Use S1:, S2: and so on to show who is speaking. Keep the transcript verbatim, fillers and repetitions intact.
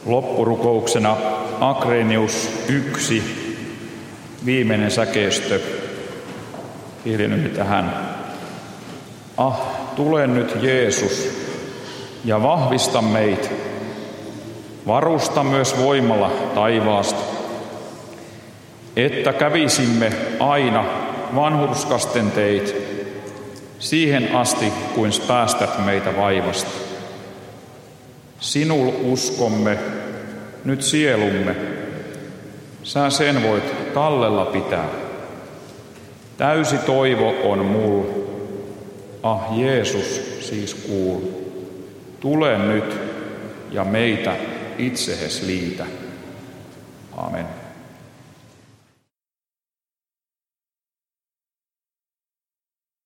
S1: Loppurukouksena Agrenius yksi, viimeinen säkeistö. Hiljennymme tähän. Ah, tule nyt Jeesus ja vahvista meitä. Varusta myös voimalla taivaasta, että kävisimme aina vanhurskasten teit, siihen asti, kuin päästät meitä vaivasta. Sinul uskomme, nyt sielumme, sä sen voit tallella pitää. Täysi toivo on mul, ah Jeesus siis kuul. Tule nyt ja meitä itsehes liitä. Amen.